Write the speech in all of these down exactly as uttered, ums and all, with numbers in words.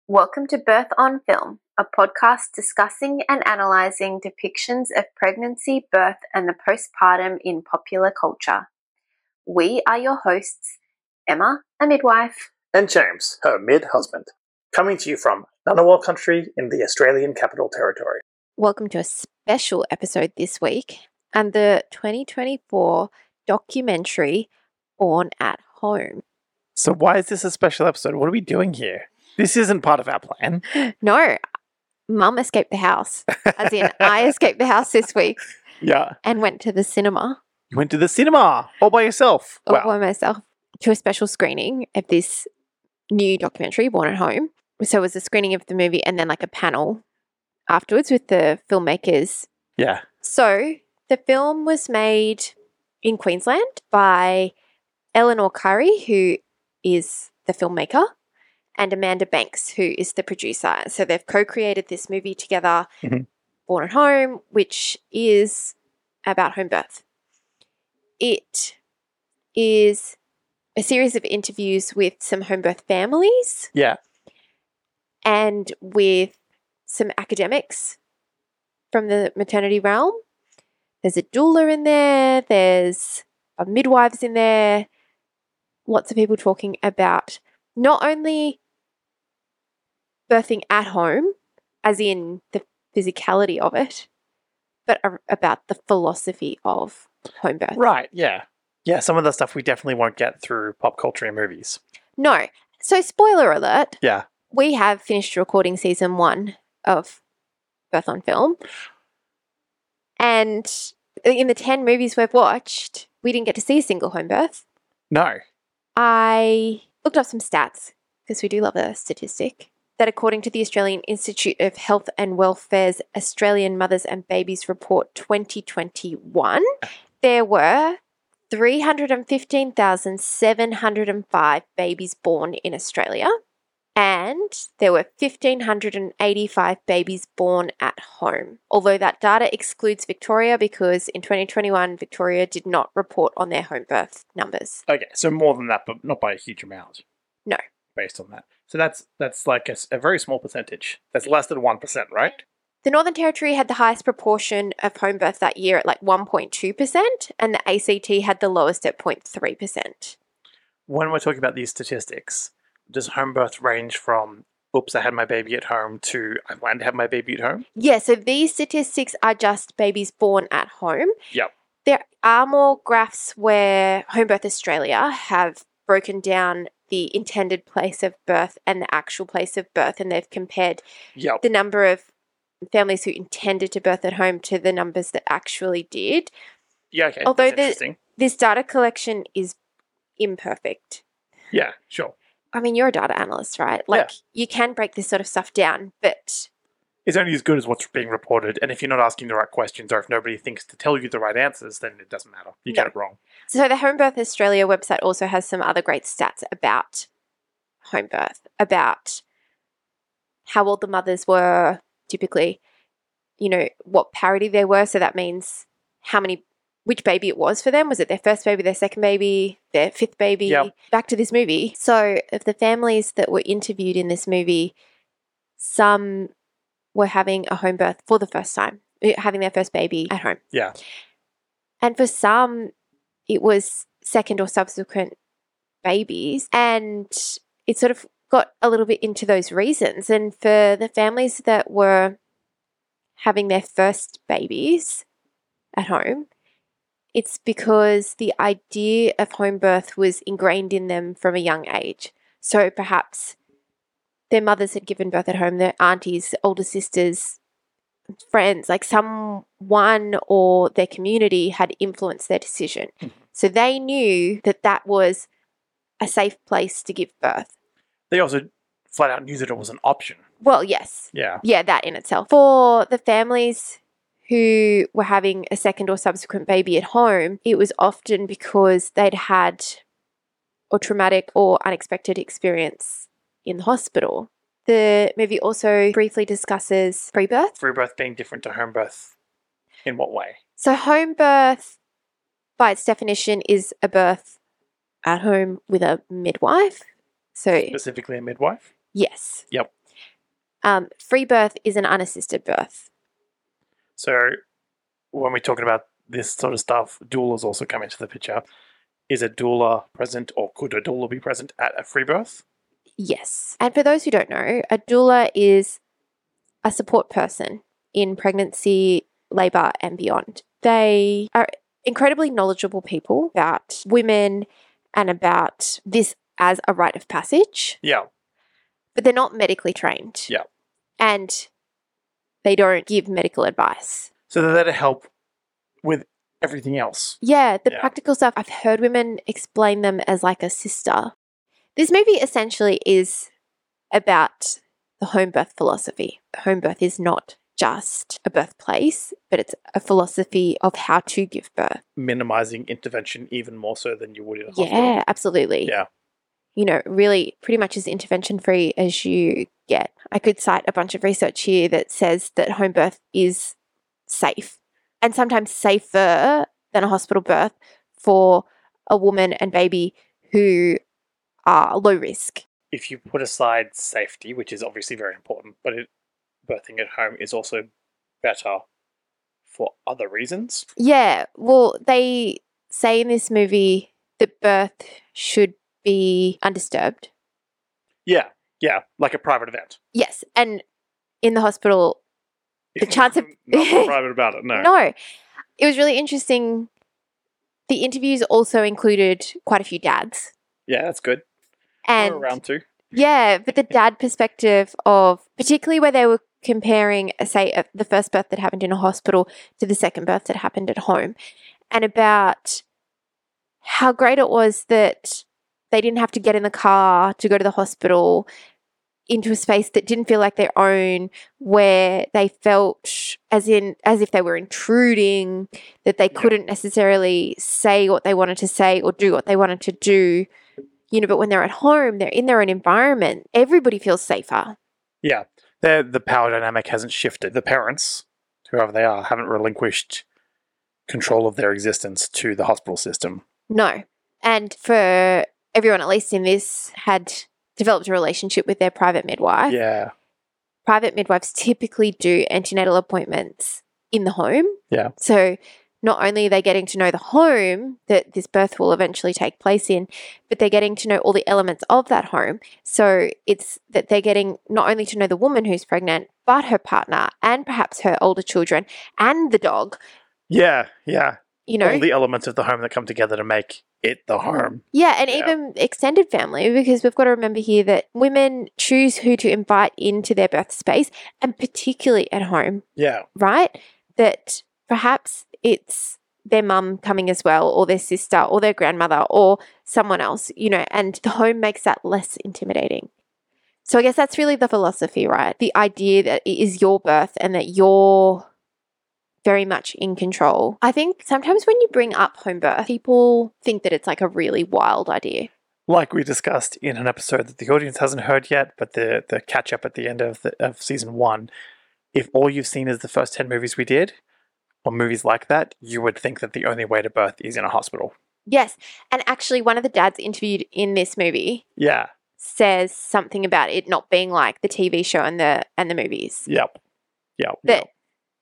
Welcome to Birth on Film, a podcast discussing and analysing depictions of pregnancy, birth, and the postpartum in popular culture. We are your hosts, Emma, a midwife, and James, her mid-husband, coming to you from Ngunnawal country in the Australian Capital Territory. Welcome to a special episode this week and the twenty twenty-four documentary Born at Home. So why is this a special episode? What are we doing here? This isn't part of our plan. No, Mum escaped the house, as in I escaped the house this week. Yeah. And went to the cinema. You went to the cinema all by yourself? All wow. by myself to a special screening of this new documentary, Born at Home. So it was a screening of the movie and then like a panel afterwards with the filmmakers. Yeah. So the film was made in Queensland by Eleanor Curry, who is the filmmaker, and Amanda Banks, who is the producer. So they've co-created this movie together, mm-hmm. Born at Home, which is about home birth. It is a series of interviews with some home birth families. Yeah. And with some academics from the maternity realm. There's a doula in there. There's a midwives in there. Lots of people talking about not only birthing at home, as in the physicality of it, but about the philosophy of home birth. Right, yeah. Yeah, some of the stuff we definitely won't get through pop culture and movies. No. So, spoiler alert. Yeah. We have finished recording season one of Birth on Film. And in the ten movies we've watched, we didn't get to see a single home birth. No. I looked up some stats, because we do love a statistic, that according to the Australian Institute of Health and Welfare's Australian Mothers and Babies Report twenty twenty-one, there were three hundred fifteen thousand seven hundred five babies born in Australia, and there were one thousand five hundred eighty-five babies born at home. Although that data excludes Victoria because in twenty twenty-one, Victoria did not report on their home birth numbers. Okay, so more than that, but not by a huge amount. No. Based on that. So that's that's like a, a very small percentage. That's less than one percent, right? The Northern Territory had the highest proportion of home birth that year at like one point two percent, and the A C T had the lowest at zero point three percent. When we're talking about these statistics, does home birth range from, oops, I had my baby at home, to I plan to have my baby at home? Yeah, so these statistics are just babies born at home. Yep. There are more graphs where Home Birth Australia have broken down the intended place of birth and the actual place of birth, and they've compared yep. the number of families who intended to birth at home to the numbers that actually did. Yeah, okay. Although That's the, interesting. This data collection is imperfect. Yeah, sure. I mean, you're a data analyst, right? Like, yeah. you can break this sort of stuff down, but it's only as good as what's being reported. And if you're not asking the right questions, or if nobody thinks to tell you the right answers, then it doesn't matter. You no. get it wrong. So the Home Birth Australia website also has some other great stats about home birth, about how old the mothers were typically, you know, what parity they were. So that means how many, which baby it was for them. Was it their first baby, their second baby, their fifth baby? Yep. Back to this movie. So of the families that were interviewed in this movie, some were having a home birth for the first time, having their first baby at home. Yeah. And for some, it was second or subsequent babies. And it sort of got a little bit into those reasons. And for the families that were having their first babies at home, it's because the idea of home birth was ingrained in them from a young age. So perhaps their mothers had given birth at home, their aunties, older sisters, friends, like someone or their community had influenced their decision. Mm-hmm. So they knew that that was a safe place to give birth. They also flat out knew that it was an option. Well, yes. Yeah. Yeah, that in itself. For the families who were having a second or subsequent baby at home, it was often because they'd had a traumatic or unexpected experience in the hospital. The movie also briefly discusses free birth. Free birth being different to home birth. In what way? So home birth, by its definition, is a birth at home with a midwife. So specifically a midwife? Yes. Yep. Um, free birth is an unassisted birth. So when we're talking about this sort of stuff, doulas also come into the picture. Is a doula present, or could a doula be present at a free birth? Yes. And for those who don't know, a doula is a support person in pregnancy, labour, and beyond. They are incredibly knowledgeable people about women and about this as a rite of passage. Yeah. But they're not medically trained. Yeah. And they don't give medical advice. So they're there to help with everything else. Yeah, the Yeah. practical stuff. I've heard women explain them as like a sister. This movie essentially is about the home birth philosophy. Home birth is not just a birthplace, but it's a philosophy of how to give birth. Minimizing intervention even more so than you would in a hospital. Yeah, absolutely. Yeah. You know, really pretty much as intervention free as you get. I could cite a bunch of research here that says that home birth is safe and sometimes safer than a hospital birth for a woman and baby who are low risk. If you put aside safety, which is obviously very important, but it, birthing at home is also better for other reasons. Yeah, well, they say in this movie that birth should be undisturbed. Yeah, yeah, like a private event. Yes, and in the hospital, the chance of Nothing private about it. No. No, it was really interesting. The interviews also included quite a few dads. Yeah, that's good. And We're around two. yeah, but the dad perspective of, particularly where they were comparing, uh, say, uh, the first birth that happened in a hospital to the second birth that happened at home, and about how great it was that they didn't have to get in the car to go to the hospital into a space that didn't feel like their own, where they felt as in as if they were intruding, that they Yeah. couldn't necessarily say what they wanted to say or do what they wanted to do. You know, but when they're at home, they're in their own environment. Everybody feels safer. Yeah, the the power dynamic hasn't shifted. The parents, whoever they are, haven't relinquished control of their existence to the hospital system. No. And for everyone, at least in this, had developed a relationship with their private midwife. Yeah, Private midwives typically do antenatal appointments in the home. yeah, So not only are they getting to know the home that this birth will eventually take place in, but they're getting to know all the elements of that home. So it's that they're getting not only to know the woman who's pregnant, but her partner and perhaps her older children and the dog. yeah, yeah. You know, All the elements of the home that come together to make it the home. yeah, and Yeah. even extended family, because we've got to remember here that women choose who to invite into their birth space, and particularly at home, Yeah, right? That perhaps it's their mum coming as well, or their sister, or their grandmother, or someone else, you know, and the home makes that less intimidating. So I guess that's really the philosophy, right? The idea that it is your birth and that you're very much in control. I think sometimes when you bring up home birth, people think that it's like a really wild idea. like we discussed in an episode that the audience hasn't heard yet, but the the catch up at the end of the, of season one. If all you've seen is the first ten movies we did, or movies like that, you would think that the only way to birth is in a hospital. Yes. And actually, one of the dads interviewed in this movie Yeah. says something about it not being like the T V show and the and the movies. Yep. Yep. That yep.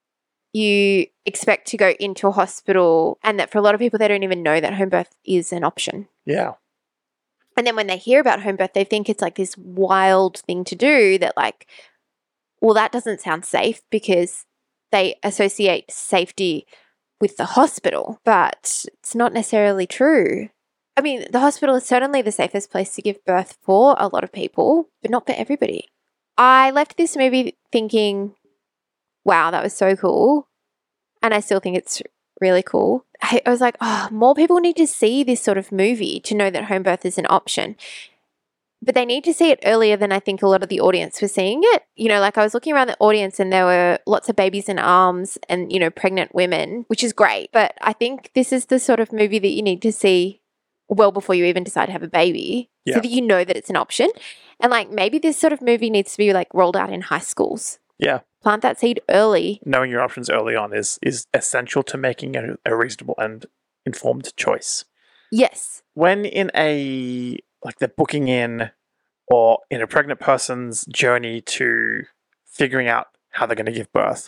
you expect to go into a hospital, and that for a lot of people, they don't even know that home birth is an option. Yeah. And then when they hear about home birth, they think it's like this wild thing to do that, like, well, that doesn't sound safe, because they associate safety with the hospital, but it's not necessarily true. I mean, the hospital is certainly the safest place to give birth for a lot of people, but not for everybody. I left this movie thinking, wow, that was so cool. And I still think it's really cool. I, I was like, oh, more people need to see this sort of movie to know that home birth is an option. But they need to see it earlier than I think a lot of the audience was seeing it. You know, like I was looking around the audience and there were lots of babies in arms and, you know, pregnant women, which is great. But I think this is the sort of movie that you need to see well before you even decide to have a baby, Yeah. so that you know that it's an option. And like maybe this sort of movie needs to be like rolled out in high schools. Yeah. Plant that seed early. Knowing your options early on is is essential to making a, a reasonable and informed choice. Yes. When in a like the booking in or in a pregnant person's journey to figuring out how they're going to give birth.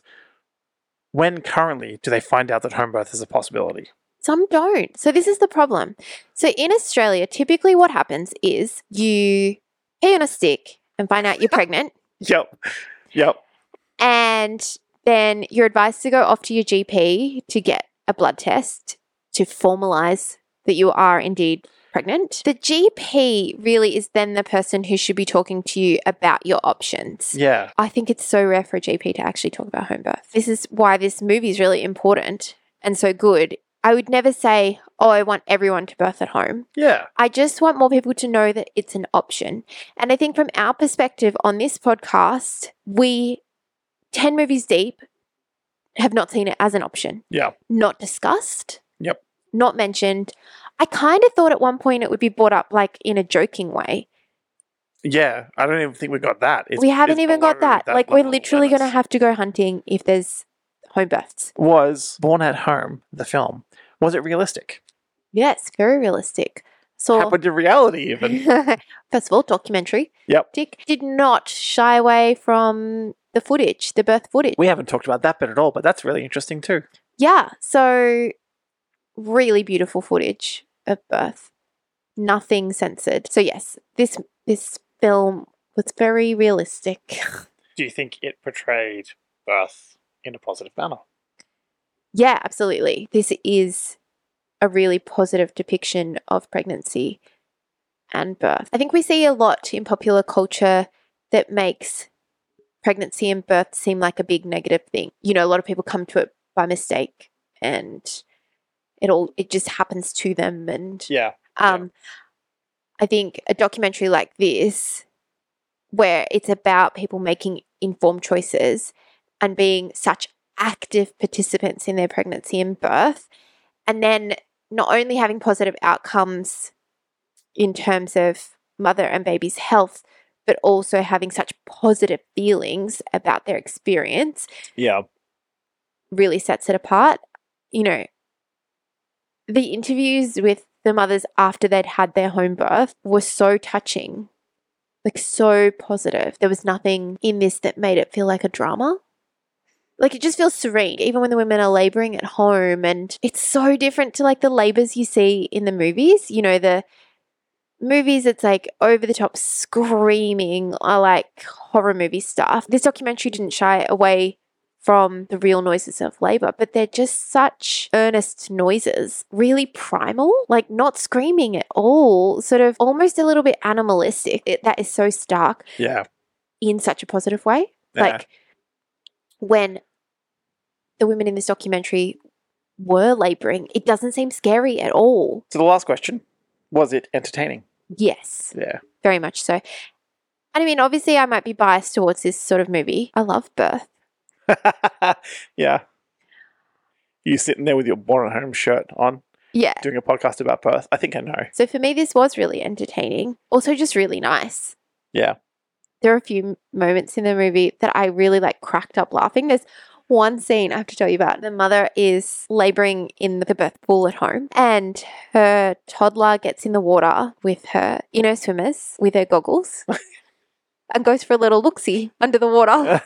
When currently do they find out that home birth is a possibility? Some don't. So this is the problem. So in Australia, typically what happens is you pee on a stick and find out you're pregnant. Yep. Yep. And then you're advised to go off to your G P to get a blood test to formalize that you are indeed pregnant. The G P really is then the person who should be talking to you about your options. Yeah. I think it's so rare for a G P to actually talk about home birth. This is why this movie is really important and so good. I would never say, oh, I want everyone to birth at home. Yeah. I just want more people to know that it's an option. And I think from our perspective on this podcast, we, ten movies deep, have not seen it as an option. Yeah. Not discussed. Yep. Not mentioned. I kind of thought at one point it would be brought up like in a joking way. Yeah. I don't even think we got that. It's, we haven't it's even got below that. Like we're level of literally going to awareness. have to go hunting if there's home births. Was Born at Home, the film, was it realistic? Yes, very realistic. So Happened in reality even. first of all, documentary. Yep. Tick. Did not shy away from the footage, the birth footage. We haven't talked about that bit at all, but that's really interesting too. Yeah. So really beautiful footage of birth. Nothing censored. So yes, this this film was very realistic. Do you think it portrayed birth in a positive manner? Yeah, absolutely. This is a really positive depiction of pregnancy and birth. I think we see a lot in popular culture that makes pregnancy and birth seem like a big negative thing. You know, a lot of people come to it by mistake and it all it just happens to them. And Yeah. um, I think a documentary like this, where it's about people making informed choices and being such active participants in their pregnancy and birth, and then not only having positive outcomes in terms of mother and baby's health, but also having such positive feelings about their experience, Yeah. really sets it apart. You know, the interviews with the mothers after they'd had their home birth were so touching, like so positive. There was nothing in this that made it feel like a drama. Like it just feels serene, even when the women are laboring at home. And it's so different to like the labors you see in the movies. You know, the movies, it's like over the top screaming, are like horror movie stuff. This documentary didn't shy away from the real noises of labor, but they're just such earnest noises, really primal, like not screaming at all, sort of almost a little bit animalistic. It, that is so stark Yeah. in such a positive way. Yeah. Like when the women in this documentary were laboring, it doesn't seem scary at all. So the last question, was it entertaining? Yes, Yeah. very much so. And I mean, obviously I might be biased towards this sort of movie. I love birth. Yeah. You sitting there with your Born at Home shirt on, Yeah. doing a podcast about birth. I think I know. So for me, this was really entertaining. Also just really nice. Yeah. There are a few moments in the movie that I really like cracked up laughing. There's one scene I have to tell you about. The mother is laboring in the birth pool at home and her toddler gets in the water with her inner swimmers with her goggles and goes for a little look-see under the water.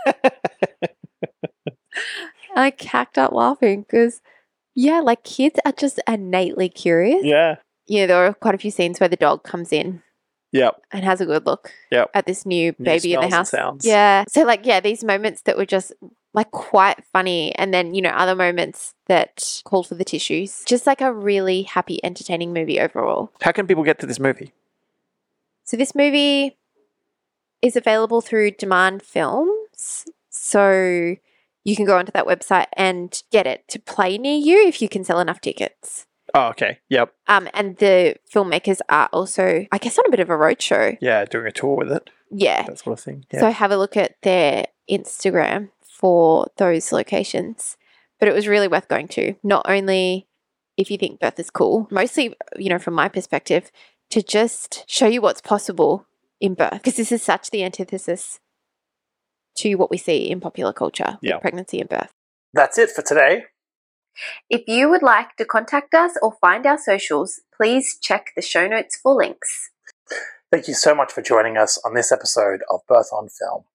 I cacked up laughing because, yeah, like kids are just innately curious. Yeah. You know, there are quite a few scenes where the dog comes in Yep. and has a good look Yep. at this new New baby in the smells and house. sounds. Yeah. So like, yeah, these moments that were just like quite funny, and then, you know, other moments that called for the tissues. Just like a really happy, entertaining movie overall. How can people get to this movie? So this movie is available through Demand Films. So you can go onto that website and get it to play near you if you can sell enough tickets. Oh, okay. Yep. Um, and the filmmakers are also, I guess, on a bit of a roadshow. Yeah, doing a tour with it. Yeah. That sort of thing. Yeah. So have a look at their Instagram for those locations. But it was really worth going to. Not only if you think birth is cool, mostly, you know, from my perspective, to just show you what's possible in birth. Because this is such the antithesis to what we see in popular culture Yeah. with pregnancy and birth. That's it for today. If you would like to contact us or find our socials, please check the show notes for links. Thank you so much for joining us on this episode of Birth on Film.